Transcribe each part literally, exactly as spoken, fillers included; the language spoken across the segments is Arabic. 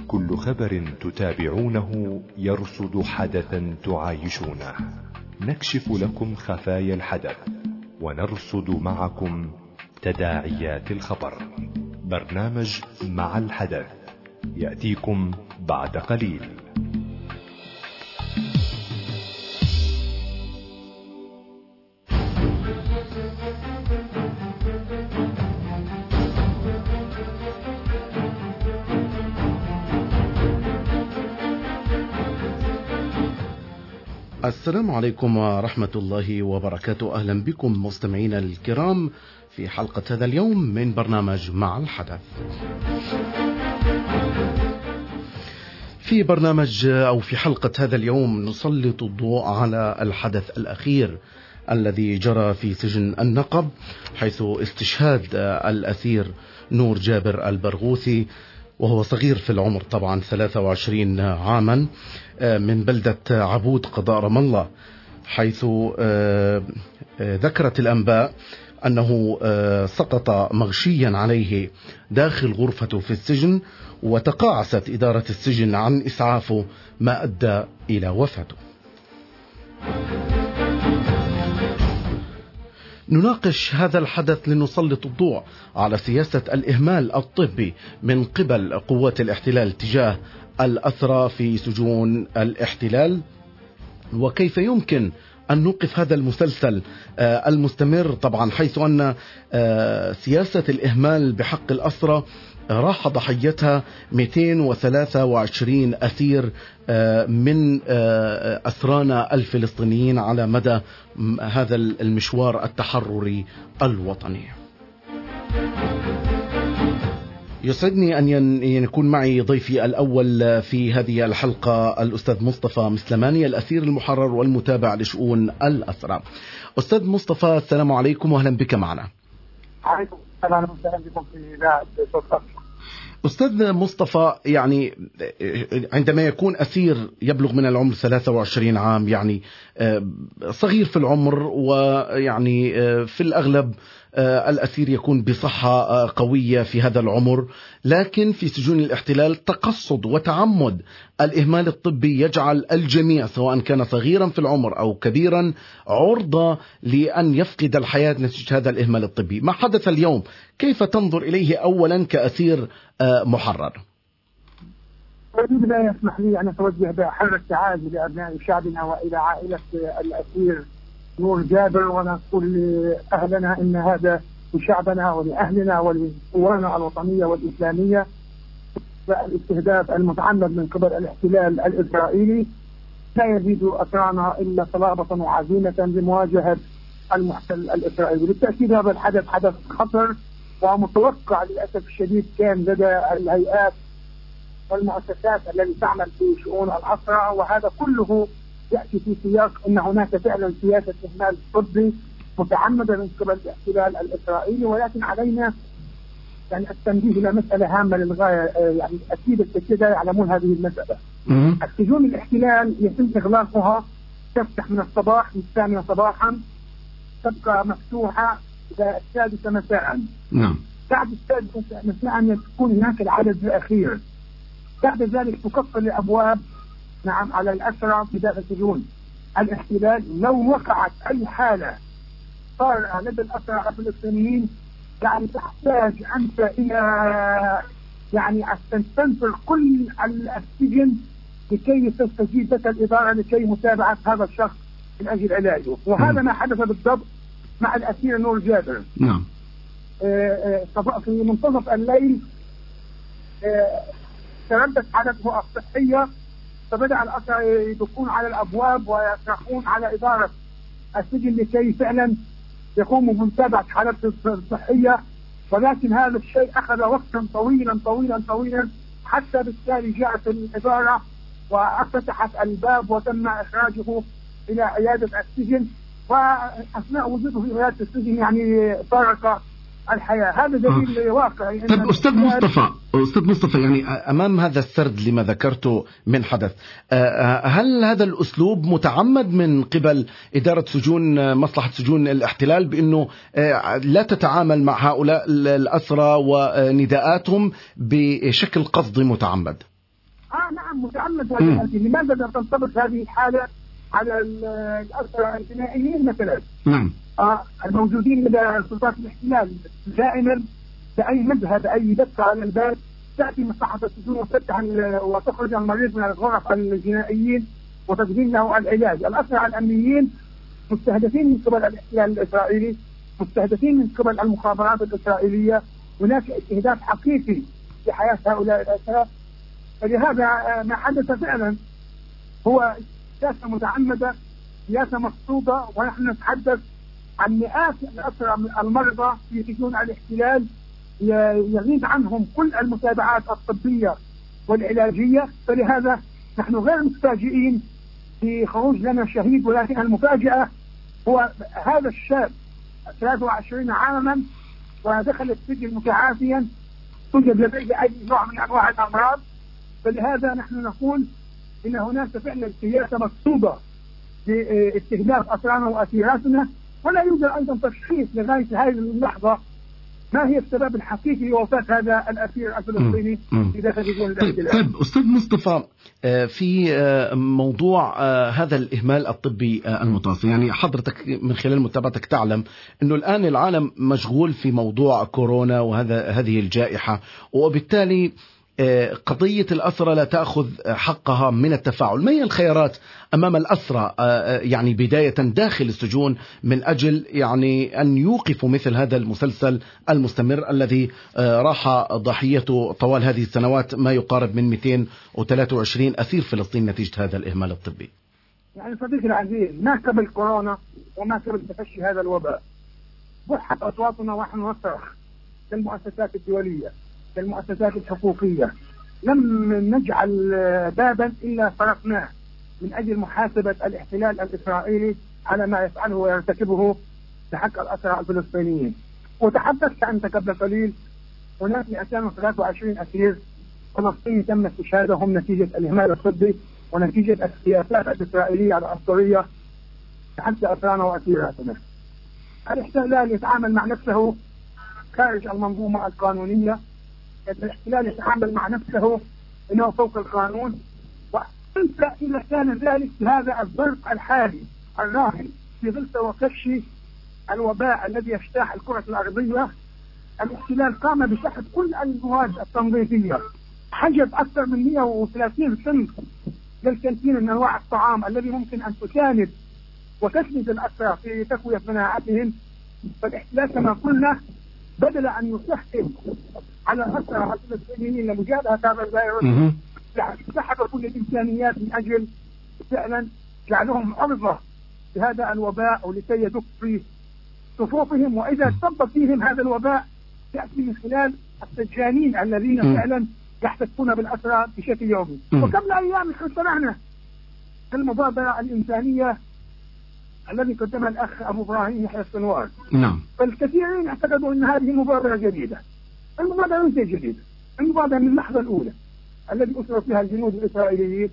كل خبر تتابعونه يرصد حدثا تعايشونه. نكشف لكم خفايا الحدث ونرصد معكم تداعيات الخبر. برنامج مع الحدث يأتيكم بعد قليل. السلام عليكم ورحمة الله وبركاته. أهلا بكم مستمعينا الكرام في حلقة هذا اليوم من برنامج مع الحدث. في برنامج أو في حلقة هذا اليوم نسلط الضوء على الحدث الأخير الذي جرى في سجن النقب، حيث استشهاد الأسير نور جابر البرغوثي، وهو صغير في العمر طبعا ثلاثة وعشرين عاما، من بلدة عبود قضاء رام الله، حيث ذكرت الأنباء أنه سقط مغشيا عليه داخل غرفته في السجن، وتقاعست إدارة السجن عن إسعافه ما أدى إلى وفاته. نناقش هذا الحدث لنسلط الضوء على سياسة الإهمال الطبي من قبل قوات الاحتلال تجاه الأسرى في سجون الاحتلال، وكيف يمكن أن نوقف هذا المسلسل المستمر، طبعا حيث أن سياسة الإهمال بحق الأسرى راح ضحيتها مئتين وثلاثة وعشرين أسير من أسرانا الفلسطينيين على مدى هذا المشوار التحرري الوطني. يسعدني أن يكون معي ضيفي الأول في هذه الحلقة الأستاذ مصطفى مسلماني، الأسير المحرر والمتابع لشؤون الأسرى. أستاذ مصطفى، السلام عليكم وأهلا بك معنا. عليكم السلام وسهلا بكم في إذاعة صوت. أستاذ مصطفى، يعني عندما يكون أسير يبلغ من العمر ثلاثة وعشرين عام، يعني صغير في العمر، ويعني في الأغلب الأسير يكون بصحة قوية في هذا العمر، لكن في سجون الاحتلال تقصد وتعمد الإهمال الطبي يجعل الجميع سواء كان صغيرا في العمر أو كبيرا عرضة لأن يفقد الحياة نتيجة هذا الإهمال الطبي. ما حدث اليوم كيف تنظر إليه أولا كأسير محرر؟ في البداية اسمح لي أن أتوجه بحر التعازي لأبناء شعبنا وإلى عائلة الأسير نور جابر، ونقول لأهلنا إن هذا لشعبنا ولأهلنا ولقوانا الوطنية والإسلامية. الاستهداف المتعمد من قبل الاحتلال الإسرائيلي لا يزيد أسرانا إلا صلابة وعزيمة لمواجهة المحتل الإسرائيلي. بالتأكيد هذا الحدث حدث خطر ومتوقع للأسف الشديد كان لدى الهيئات والمؤسسات التي تعمل في شؤون الأسرى، وهذا كله يأتي في سياق أن هناك فعلا سياسة إهمال طبي متعمدة من قبل الاحتلال الإسرائيلي. ولكن علينا يعني التنبيه إلى مسألة هامة للغاية، يعني أكيد الكثير لا يعلمون هذه المسألة. السجون الاحتلال يتم إغلاقها، تفتح من الصباح من الثامنة صباحا، تبقى مفتوحة إلى السادسة مساء. نعم. بعد السادسة مساء يكون هناك العدد الأخير. بعد ذلك تقفل الأبواب نعم على الأسرى في داخل سجون الاحتلال. لو وقعت أي حالة صار لدى الأسرى الفلسطينيين يعني تحتاج أنت إلى يعني أن تنفر كل السجن لكي تستجيب لك الإدارة لكي متابعة هذا الشخص من أجل علاجه. وهذا ما حدث بالضبط مع الأسير نور جابر. نعم. في منتصف الليل تردت حالته الصحية، فبدأ الأسرى يدقون على الأبواب ويصرخون على إدارة السجن لكي فعلا يقوموا بمتابعة حالته الصحية، ولكن هذا الشيء أخذ وقتا طويلا طويلا طويلا، حتى بالتالي جاءت الإدارة وفتحت الباب وتم إخراجه إلى عيادة السجن، وأثناء وجوده في عيادة السجن يعني فارق الحياة. هذا دليل آه. واقعي. طب أستاذ مصطفى أستاذ مصطفى يعني أمام هذا السرد لما ذكرته من حدث، هل هذا الأسلوب متعمد من قبل إدارة سجون مصلحة سجون الاحتلال بأنه لا تتعامل مع هؤلاء الأسرى ونداءاتهم بشكل قصدي متعمد؟ اه نعم متعمد هذه. لماذا لا تنطبق هذه الحالة على الأسرى الجنائيين مثلا؟ نعم. آه الموجودين لدى سلطات الاحتلال دائما بأي مذهب بأي دفع على الباب تأتي مصلحة السجون وتفتح وتخرج المريض من الغرف الجنائيين وتقديم له العلاج. الأسرى الأمنيين مستهدفين من قبل الاحتلال الإسرائيلي، مستهدفين من قبل المخابرات الإسرائيلية. هناك استهداف حقيقي في حياة هؤلاء الأسرى. فلهذا ما حدث فعلا هو سياسة متعمدة، سياسة مقصودة، ونحن نتحدث عن مئات الأسرى المرضى في سجون الاحتلال يغيب عنهم كل المتابعات الطبية والعلاجية. فلهذا نحن غير متفاجئين في خروج لنا شهيد، ولكن المفاجأة هو هذا الشاب ثلاثة وعشرين عاما ودخل السجن متعافيا، توجد لديه أي نوع من أنواع الأمراض. فلهذا نحن نقول إن هناك فعلا سياسة مقصودة لاستهداف أسرانا وأسيراتنا، ولا يوجد أيضا تشخيص لغاية هذه اللحظة ما هي السبب الحقيقي لوفاة هذا الأسير الفلسطيني في داخل سجون الاحتلال. طيب أستاذ مصطفى، في موضوع هذا الإهمال الطبي المتواصل، يعني حضرتك من خلال متابعتك تعلم أنه الآن العالم مشغول في موضوع كورونا وهذا هذه الجائحة، وبالتالي قضية الأسرى لا تأخذ حقها من التفاعل. ما هي الخيارات أمام الأسرى يعني بداية داخل السجون من أجل يعني أن يوقفوا مثل هذا المسلسل المستمر الذي راح ضحيته طوال هذه السنوات ما يقارب من مئتين وثلاثة وعشرين أسير فلسطيني نتيجة هذا الإهمال الطبي؟ يعني صديقي العزيز، ما قبل كورونا وما قبل تفشي هذا الوباء بحت أصواتنا ونحن نصرخ للمؤسسات الدولية، للمؤسسات الحقوقية. لم نجعل بابا إلا فرقناه من أجل محاسبة الاحتلال الإسرائيلي على ما يفعله ويرتكبه بحق الأسرى الفلسطينيين. وتحدثت أنت قبل قليل هناك مئتين وثلاثة وعشرين أسير فلسطيني تم استشهادهم نتيجة الإهمال الطبي ونتيجة السياسات الإسرائيلية العنصرية بحق أسرانا وأسيراتنا. الاحتلال يتعامل مع نفسه خارج المنظومة القانونية، الاحتلال يتعامل مع نفسه انه فوق القانون. وانت اذا كان ذلك بهذا الظرف الحالي الراهن في ظل توقشي الوباء الذي يجتاح الكرة الارضية، الاحتلال قام بسحب كل المواد التنظيفية، حجب اكثر من مئة وثلاثين صنف للكانتين من انواع الطعام الذي ممكن ان تساند وتسند الاسرى في تقوية مناعتهم. فالاحتلال كما قلنا بدل ان يسهل على الأسرى الفلسطينيين لمجابهة هذا الفيروس سحب كل الإمكانيات من أجل فعلا جعلهم عرضة لهذا الوباء ولكي يدق في صفوفهم. وإذا سبب فيهم هذا الوباء يأتي من خلال السجانين الذين فعلا يحتفون بالأسرى بشكل يومي. وقبل أيام سمعنا المبادرة الإنسانية الذي قدمها الأخ أبو إبراهيم يحيى السنوار. نعم. فالكثيرين اعتقدوا أن هذه مبادرة جديدة. المبادرة ليست جديدة، المبادرة من اللحظة الأولى الذي أسروا فيها الجنود الإسرائيليين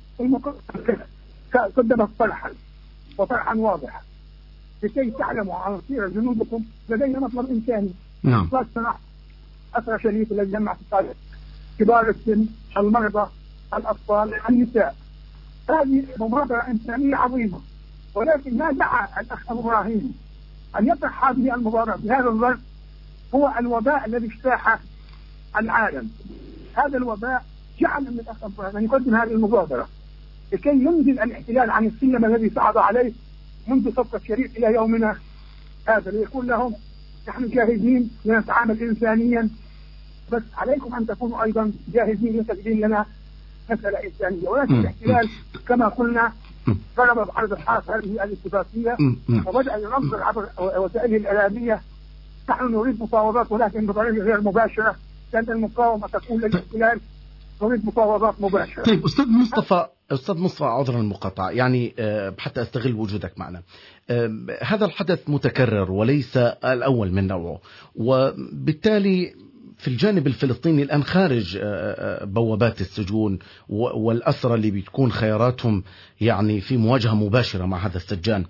قدمت طرحا وطرحا واضحا لكي تعلموا عن سير جنودكم لدينا مطلب إنساني. نعم. إطلاق أسرى شريف الذي جمع في الطالب كبار السن، المرضى، الأطفال، النساء. هذه مبادرة إنسانية عظيمة، ولكن ما دعا الأخ أبو إبراهيم أن يطرح هذه المبادرة بهذا الظرف هو الوباء الذي اجتاح العالم. هذا الوباء جعل من الأخ أبو إبراهيم أن يقدم هذه المبادرة لكي ينزل الاحتلال عن السلم الذي صعد عليه منذ صفقة شريف إلى يومنا هذا، ليقول لهم نحن جاهزين لنتعامل إنسانيا، بس عليكم أن تكونوا أيضا جاهزين لتقديم لنا مسألة إنسانية. ولكن الاحتلال كما قلنا ضرب بعرض الحائط هذه الاتفاقية وبدأ ينظر عبر وسائله الإعلامية نحن نريد مفاوضات ولكن بطريقة غير مباشرة، لأن المقاومة تقول للاحتلال نريد مفاوضات مباشرة. طيب أستاذ مصطفى، أستاذ مصطفى عذرا المقاطعة، يعني حتى أستغل وجودك معنا، هذا الحدث متكرر وليس الأول من نوعه، وبالتالي في الجانب الفلسطيني الآن خارج بوابات السجون والأسرى اللي بتكون خياراتهم يعني في مواجهة مباشرة مع هذا السجان،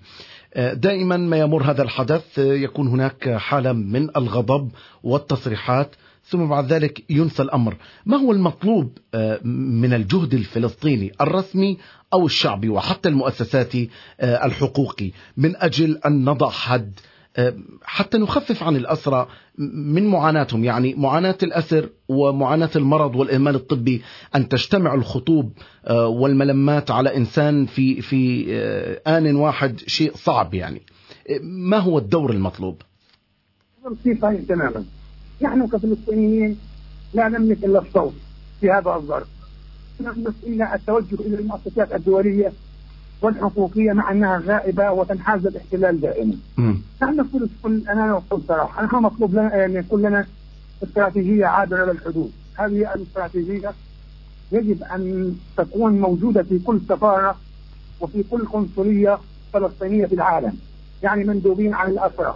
دائما ما يمر هذا الحدث يكون هناك حالة من الغضب والتصريحات ثم بعد ذلك ينسى الأمر. ما هو المطلوب من الجهد الفلسطيني الرسمي أو الشعبي وحتى المؤسساتي الحقوقي من أجل أن نضع حد حتى نخفف عن الأسرى من معاناتهم، يعني معاناة الأسر ومعاناة المرض والإهمال الطبي، أن تجتمع الخطوب والملمات على إنسان في في آن واحد شيء صعب. يعني ما هو الدور المطلوب؟ صحيح تماما. نحن كفلسطينيين لا نملك إلا الصوت في هذا الظرف، نملك إلا التوجه إلى المؤسسات الدولية والحقوقية مع أنها غائبة وتنحاز الاحتلال دائما. نحن نقول كل أنا نقول صراحة نحن مطلوب لنا أن يكون لنا استراتيجية عابرة للحدود. هذه الاستراتيجية يجب أن تكون موجودة في كل سفارة وفي كل قنصلية فلسطينية في العالم، يعني مندوبين عن الأسرى،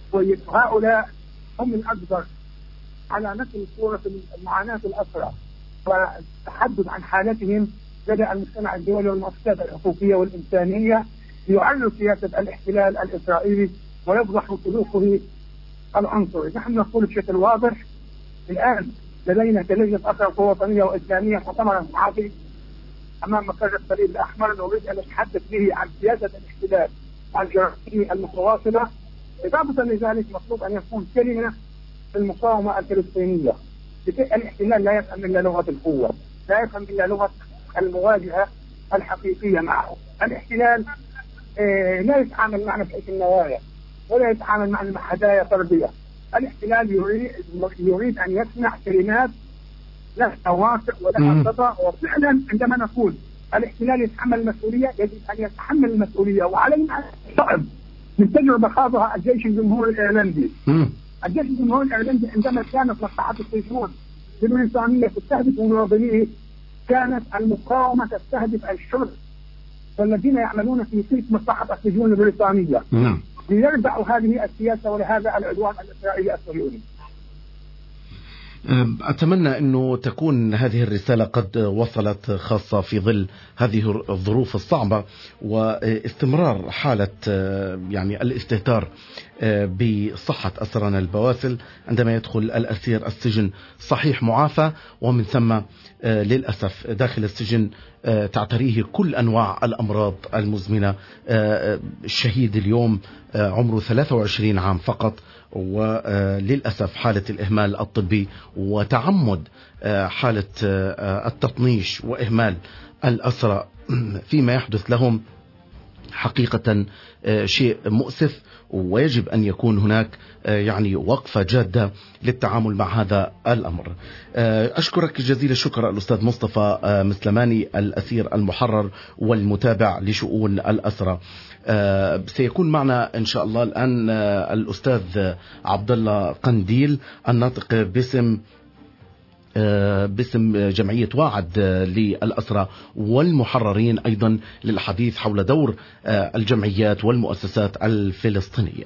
وهؤلاء هم الأقدر على نقل صورة معاناة الأسرى والتحدث عن حالتهم لدى المجتمع الدولي والمؤسسات الحقوقية والإنسانية ليعرف سياسة الاحتلال الإسرائيلي ويفضح سلوكه العنصري. نحن نقول بشكل واضح الآن لدينا كلجنة أسرى وطنية وإسلامية مؤتمرا صحفي أمام مقر الصليب الأحمر نريد أن نتحدث به عن سياسة الاحتلال الجرائمي المتواصلة. إضافة لذلك مطلوب أن يكون كلمة المقاومة الفلسطينية. الاحتلال لا يفهم إلا لغة القوة، لا يفهم إلا لغة المواجهة الحقيقية معه. الاحتلال آه لا يتعامل معنا بحيث النوايا ولا يتعامل معنا مع هدايا تربية. الاحتلال يريد, يريد أن يسمع كلمات لها واقع ولها خطأ. وفعلا عندما نقول الاحتلال يتحمل المسؤولية يجب أن يتحمل المسؤولية، وعلينا صعب من تجربة خاضها الجيش الجمهوري الإيرلندي. الجيش الجمهوري الإيرلندي عندما كانت مصلحة السجون البريطانية تستهدف مواطنيه كانت المقاومة تستهدف الشرطة والذين يعملون في تلك مصلحة السجون البريطانية ليربحوا هذه السياسة ولهذا العدوان الإسرائيلي الصهيوني. أتمنى أنه تكون هذه الرسالة قد وصلت، خاصة في ظل هذه الظروف الصعبة واستمرار حالة يعني الاستهتار بصحة أسرنا البواسل عندما يدخل الأسير السجن صحيح معافى، ومن ثم للأسف داخل السجن تعتريه كل أنواع الأمراض المزمنة. الشهيد اليوم عمره ثلاثة وعشرين عام فقط، وللأسف حالة الإهمال الطبي وتعمد حالة التطنيش وإهمال الأسرى فيما يحدث لهم حقيقة شيء مؤسف، ويجب أن يكون هناك يعني وقفة جادة للتعامل مع هذا الأمر. أشكرك جزيل الشكر الأستاذ مصطفى مسلماني، الأسير المحرر والمتابع لشؤون الأسرى. سيكون معنا إن شاء الله الآن الأستاذ عبد الله قنديل الناطق باسم باسم جمعية واعد للأسرى والمحررين أيضا للحديث حول دور الجمعيات والمؤسسات الفلسطينية.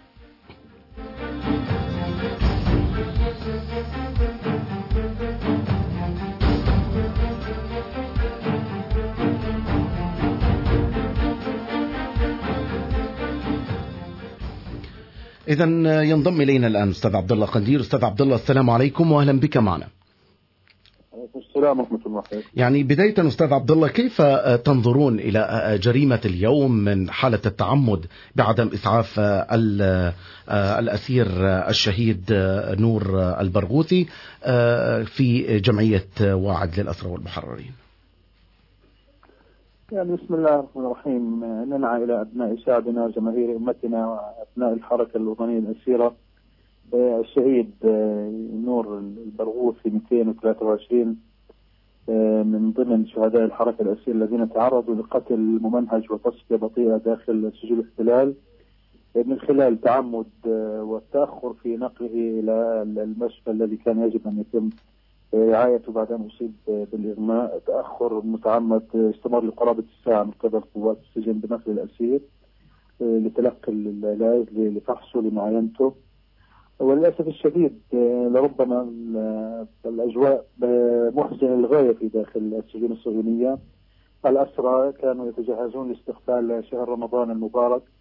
إذن ينضم إلينا الآن أستاذ عبد الله قنديل. أستاذ عبد الله السلام عليكم وأهلا بك معنا. السلام ورحمة الله. يعني بداية أستاذ عبد الله، كيف تنظرون إلى جريمة اليوم من حالة التعمد بعدم إسعاف الأسير الشهيد نور البرغوثي في جمعية واعد للأسرى والمحررين؟ يعني بسم الله الرحمن الرحيم. ننعى إلى أبناء شعبنا وجماهير أمتنا وأبناء الحركة الوطنية الأسيرة الشهيد نور البرغوثي مئتين وثلاثة وعشرين من ضمن شهداء الحركة الأسيرة الذين تعرضوا لقتل ممنهج وتصفية بطيئة داخل سجون الاحتلال من خلال تعمد والتأخر في نقله إلى المشفى الذي كان يجب أن يتم رعايته بعد أن أصيب بالإغماء. تأخر متعمد استمر لقرابة الساعة من قبل قوات السجن بنقل الأسير لتلقي العلاج لفحصه لمعاينته. وللأسف الشديد لربما الأجواء محزنة للغاية في داخل السجون الصهيونية. الأسرى كانوا يتجهزون لاستقبال شهر رمضان المبارك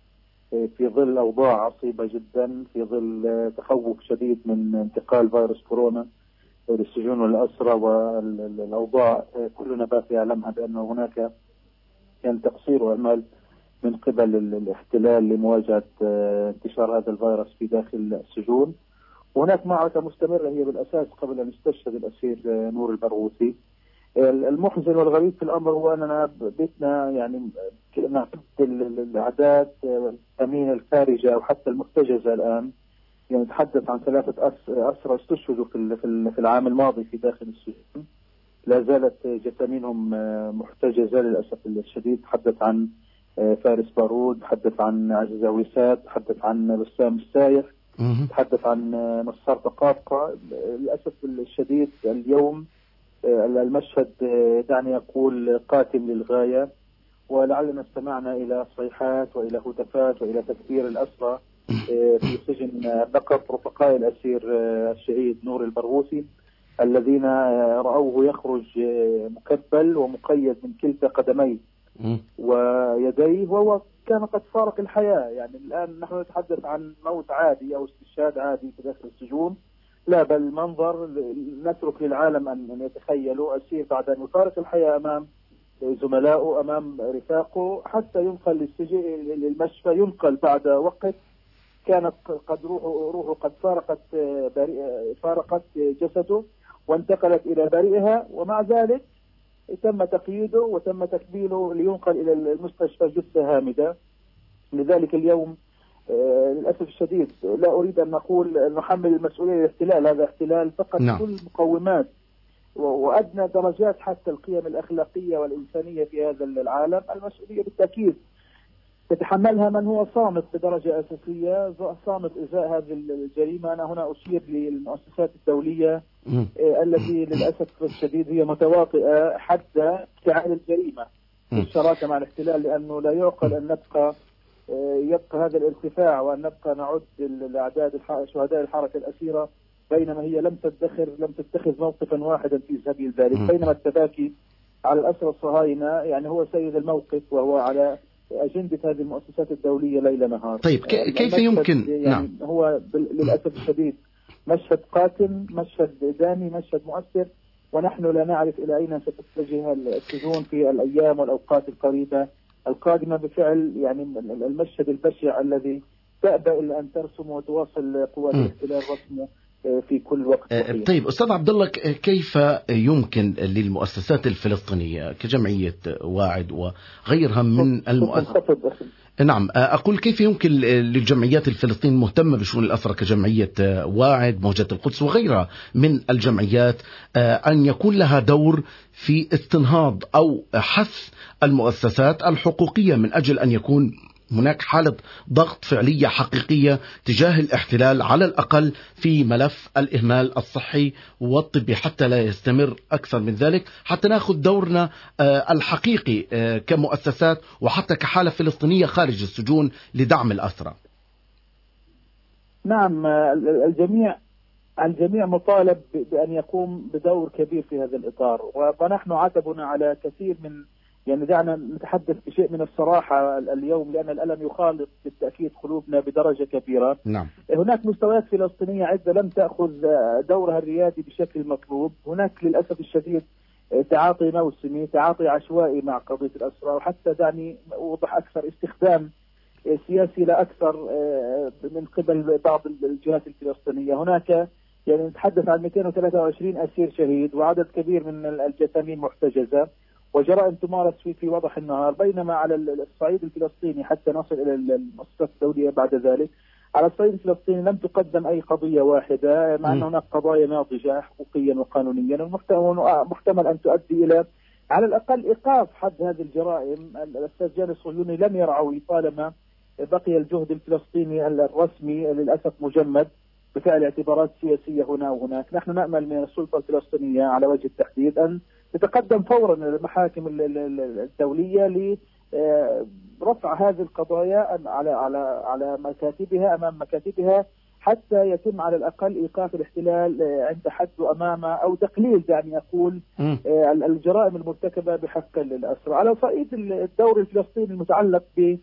في ظل أوضاع عصيبة جدا، في ظل تخوف شديد من انتقال فيروس كورونا للسجون والأسرى والأوضاع كلنا بات يعلمها بأن هناك كان تقصير وأعمال من قبل الاحتلال لمواجهة انتشار هذا الفيروس في داخل السجون. وهناك معركة مستمرة هي بالأساس قبل أن يستشهد الأسير نور البرغوثي. المحزن والغريب في الأمر هو أننا بيتنا يعني نعد الأعداد الأمينة الخارجة أو حتى المحتجزة الآن، يعني نتحدث عن ثلاثة أسرى استشهدوا في في العام الماضي في داخل السجون، لا زالت جثامينهم محتجزة للأسف الشديد. تحدث عن فارس بارود، تحدث عن عزيزة وسات، تحدث عن بسام السايح، تحدث عن نصار دقاقة. للأسف الشديد اليوم المشهد دعني أقول قاتم للغاية، ولعلنا استمعنا إلى صيحات وإلى هتافات وإلى تكبير الأسرى في سجن نقب رفقاء الأسير الشهيد نور البرغوثي الذين رأوه يخرج مكبل ومقيد من كلتا قدميه ويديه، وهو كان قد فارق الحياة. يعني الآن نحن نتحدث عن موت عادي أو استشهاد عادي في داخل السجون، لا بل منظر نترك للعالم أن يتخيلوا أسير بعد أن يفارق الحياة أمام زملائه أمام رفاقه حتى ينقل للسجن للمشفى، ينقل بعد وقت كانت قد روحه روحه قد فارقت فارقت جسده وانتقلت إلى بريئها، ومع ذلك تم تقييده وتم تكبيله لينقل إلى المستشفى جثة هامدة. لذلك اليوم للأسف الشديد لا أريد أن نقول نحمل المسؤولية للاحتلال، هذا احتلال فقط نعم. كل مقومات وأدنى درجات حتى القيم الأخلاقية والإنسانية في هذا العالم. المسؤولية بالتأكيد تتحملها من هو صامت بدرجة أساسية، صامت إزاء هذه الجريمة. أنا هنا أشير للمؤسسات الدولية التي للأسف الشديد هي متواطئة حتى افتعال الجريمة في الشراكة مع الاحتلال، لأنه لا يعقل أن نبقى يبقى هذا الارتفاع وأن نبقى نعد الأعداد شهداء الحركة الأسيرة بينما هي لم تدخر لم تتخذ موقفا واحدا في سبيل ذلك، بينما التباكي على الأسرى الصهاينة يعني هو سيد الموقف وهو على أجندة هذه المؤسسات الدولية ليل نهار. طيب كيف يمكن يعني نعم. هو للأسف الشديد مشهد قاتم، مشهد دامي، مشهد مؤثر، ونحن لا نعرف إلى أين ستتجه السجون في الأيام والأوقات القريبة القادمة. بفعل يعني المشهد البشع الذي تأبى إلا أن ترسم وتواصل قوات الاحتلال رسمه في كل وقت. صحيح. طيب أستاذ عبد الله، كيف يمكن للمؤسسات الفلسطينية كجمعية واعد وغيرها من المؤسسات نعم أقول كيف يمكن للجمعيات الفلسطينية المهتمة بشؤون الأسرى كجمعية واعد، موجة القدس وغيرها من الجمعيات أن يكون لها دور في استنهاض أو حث المؤسسات الحقوقية من أجل أن يكون هناك حالة ضغط فعلية حقيقية تجاه الاحتلال على الأقل في ملف الإهمال الصحي والطبي حتى لا يستمر أكثر من ذلك، حتى نأخذ دورنا الحقيقي كمؤسسات وحتى كحالة فلسطينية خارج السجون لدعم الأسرى. نعم، الجميع الجميع مطالب بأن يقوم بدور كبير في هذا الإطار، ونحن عتبنا على كثير من يعني دعنا نتحدث بشيء من الصراحة اليوم لأن الألم يخالط بالتأكيد قلوبنا بدرجة كبيرة. نعم. هناك مستويات فلسطينية عدة لم تأخذ دورها الريادي بشكل مطلوب. هناك للأسف الشديد تعاطي موسمي، تعاطي عشوائي مع قضية الأسرى، وحتى دعني أوضح أكثر استخدام سياسي لا أكثر من قبل بعض الجهات الفلسطينية. هناك يعني نتحدث عن مئتين وثلاثة وعشرين أسير شهيد وعدد كبير من الجثامين محتجزة وجرائم تمارس في في وضح النهار، بينما على الصعيد الفلسطيني حتى نصل إلى المؤسسات الدولية بعد ذلك على الصعيد الفلسطيني لم تقدم أي قضية واحدة، مع أن هناك قضايا ناضجة حقوقيا وقانونيا ومحتمل أن تؤدي إلى على الأقل إيقاف حد هذه الجرائم. السجان الصهيوني لم يرعوا طالما بقي الجهد الفلسطيني الرسمي للأسف مجمد بفعل اعتبارات سياسية هنا وهناك. نحن نأمل من السلطة الفلسطينية على وجه التحديد أن تتقدم فورا المحاكم الدولية لرفع هذه القضايا على على على مكاتبها أمام مكاتبها حتى يتم على الأقل إيقاف الاحتلال عند حده أمامه أو تقليل يعني أقول الجرائم المرتكبة بحق الأسرى. على صعيد الدور الفلسطيني المتعلق ب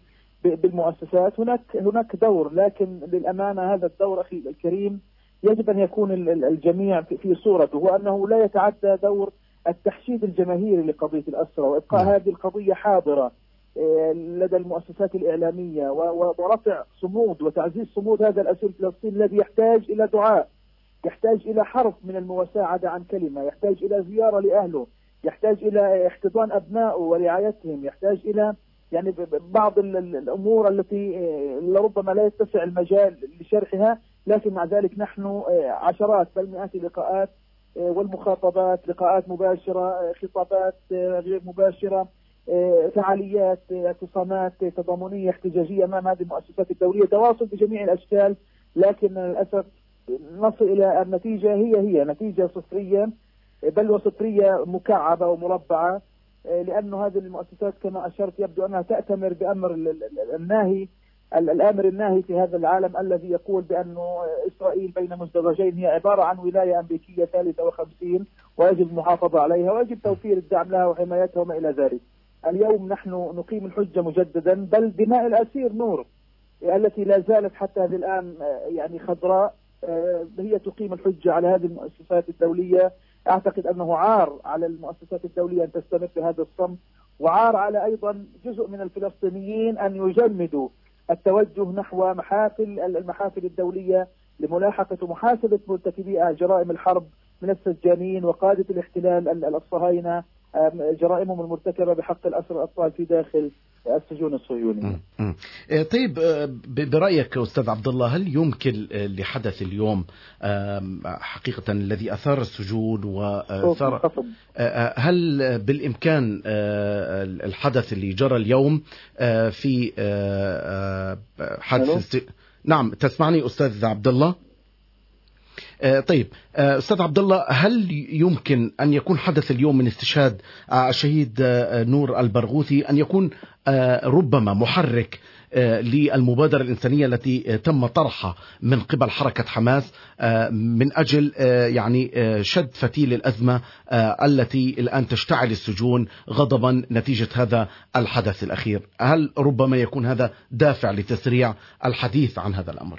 بالمؤسسات هناك هناك دور، لكن للأمانة هذا الدور أخي الكريم يجب أن يكون الجميع في صورته، وأنه لا يتعدى دور التحشيد الجماهيري لقضية الأسرة وإبقاء هذه القضية حاضرة لدى المؤسسات الإعلامية ورفع صمود وتعزيز صمود هذا الأسير الفلسطيني الذي يحتاج إلى دعاء، يحتاج إلى حرف من المساعدة عن كلمة، يحتاج إلى زيارة لأهله، يحتاج إلى احتضان أبنائه ورعايتهم، يحتاج إلى يعني بعض الأمور التي لربما لا يتسع المجال لشرحها، لكن مع ذلك نحن عشرات بل مئات اللقاءات والمخاطبات، لقاءات مباشرة، خطابات غير مباشرة، فعاليات، اعتصامات تضامنية احتجاجية أمام هذه المؤسسات الدولية، تواصل بجميع الأشكال، لكن للأسف نصل إلى النتيجة هي هي نتيجة صفرية، بل وصفرية مكعبة ومربعة، لأنه هذه المؤسسات كما أشرت يبدو أنها تأتمر بأمر الناهي، الآمر الناهي في هذا العالم الذي يقول بأنه إسرائيل بين مزدوجين هي عبارة عن ولاية أمريكية ثالثة وخمسين ويجب المحافظة عليها ويجب توفير الدعم لها وحمايتها وما إلى ذلك. اليوم نحن نقيم الحجة مجددا، بل دماء الأسير نور التي لا زالت حتى هذه الآن يعني خضراء هي تقيم الحجة على هذه المؤسسات الدولية. أعتقد أنه عار على المؤسسات الدولية أن تستمر بهذا الصمت، وعار على أيضا جزء من الفلسطينيين أن يجمدوا التوجه نحو محافل المحافل الدولية لملاحقة ومحاسبة مرتكبي جرائم الحرب من السجانين وقادة الاحتلال الصهاينة جرائمهم المرتكبة بحق الأسرى الأطفال في داخل السجون الصهيونية. طيب برأيك أستاذ عبد الله، هل يمكن لحدث اليوم حقيقة الذي أثار السجون وأثار، هل بالإمكان الحدث اللي جرى اليوم في حدث؟ نعم تسمعني أستاذ عبد الله؟ طيب أستاذ عبد الله، هل يمكن أن يكون حدث اليوم من استشهاد الشهيد نور البرغوثي أن يكون ربما محرك للمبادرة الإنسانية التي تم طرحها من قبل حركة حماس من أجل يعني شد فتيل الأزمة التي الآن تشتعل السجون غضبا نتيجة هذا الحدث الأخير؟ هل ربما يكون هذا دافع لتسريع الحديث عن هذا الأمر؟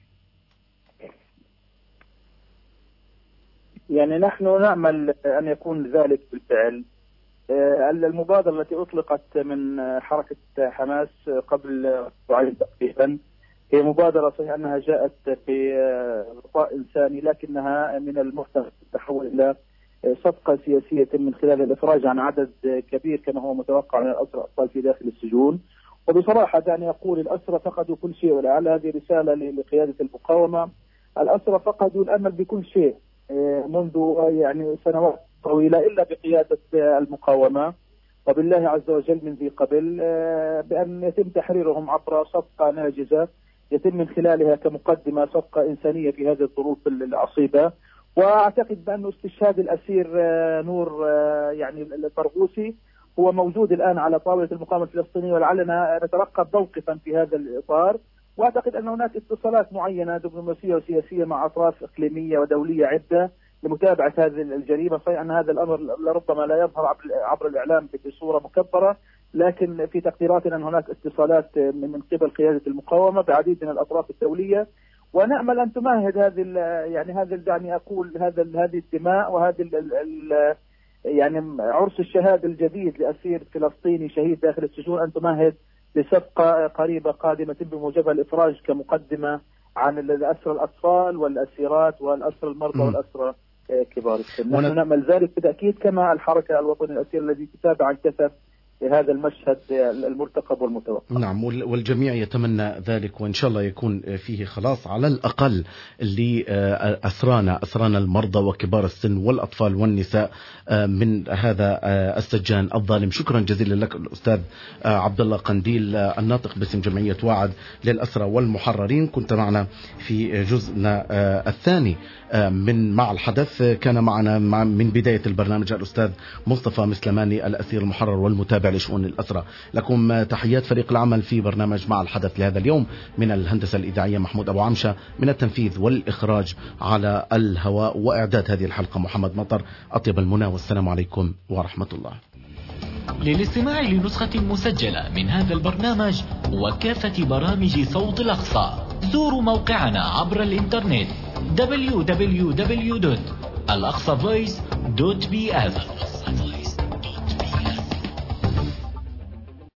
يعني نحن نأمل أن يكون ذلك بالفعل. المبادرة التي أطلقت من حركة حماس قبل أسبوعين تقريبا هي مبادرة صحيح أنها جاءت في غطاء إنساني، لكنها من المحتمل تتحول إلى صفقة سياسية من خلال الإفراج عن عدد كبير كما هو متوقع من الأسرى الأطفال في داخل السجون. وبصراحة دعني أقول الأسرى فقدوا كل شيء، ولعل هذه رسالة لقيادة المقاومة. الأسرى فقدوا الأمل بكل شيء منذ يعني سنوات طويلة إلا بقيادة المقاومة وبالله عز وجل من ذي قبل بأن يتم تحريرهم عبر صفقة ناجزة يتم من خلالها كمقدمة صفقة إنسانية في هذه الظروف العصيبة. وأعتقد بأن استشهاد الأسير نور يعني البرغوثي هو موجود الآن على طاولة المقاومة الفلسطينية، ولعلنا نترقب موقفا في هذا الإطار. وأعتقد أن هناك اتصالات معينة دبلوماسية وسياسية مع أطراف إقليمية ودولية عدة لمتابعة هذه الجريمة. صحيح أن هذا الأمر لربما لا يظهر عبر, عبر الإعلام بصورة مكبرة، لكن في تقديراتنا أن هناك اتصالات من قبل قيادة المقاومة بعديد من الأطراف الدولية، ونأمل أن تمهد هذه يعني هذا دعني أقول هذا هذه الدماء وهذه ال ال يعني عرس الشهادة الجديد لأسير فلسطيني شهيد داخل السجون أن تمهد لصفقة قريبة قادمة بموجبها الإفراج كمقدمة عن الأسرى الأطفال والأسيرات والأسرى المرضى والأسرى كبار السن. نحن نأمل ذلك بالتأكيد كما الحركة الوطنية الأسير الذي تتابع عن كثب هذا المشهد المرتقب والمتوقع. نعم، والجميع يتمنى ذلك، وإن شاء الله يكون فيه خلاص على الأقل لأسرانا أسرانا المرضى وكبار السن والأطفال والنساء من هذا السجان الظالم. شكرا جزيلا لك الأستاذ عبد الله قنديل الناطق باسم جمعية واعد للأسرى والمحررين. كنت معنا في جزءنا الثاني من مع الحدث. كان معنا من بداية البرنامج الأستاذ مصطفى مسلماني الأسير المحرر والمتابع لشؤون الأسرى. لكم تحيات فريق العمل في برنامج مع الحدث لهذا اليوم، من الهندسة الإذاعية محمود أبو عمشة، من التنفيذ والإخراج على الهواء وإعداد هذه الحلقة محمد مطر. أطيب المنى والسلام عليكم ورحمة الله. للاستماع لنسخة مسجلة من هذا البرنامج وكافة برامج صوت الأقصى زوروا موقعنا عبر الإنترنت دبليو دبليو دبليو دوت الأقصى فويس دوت بي إف.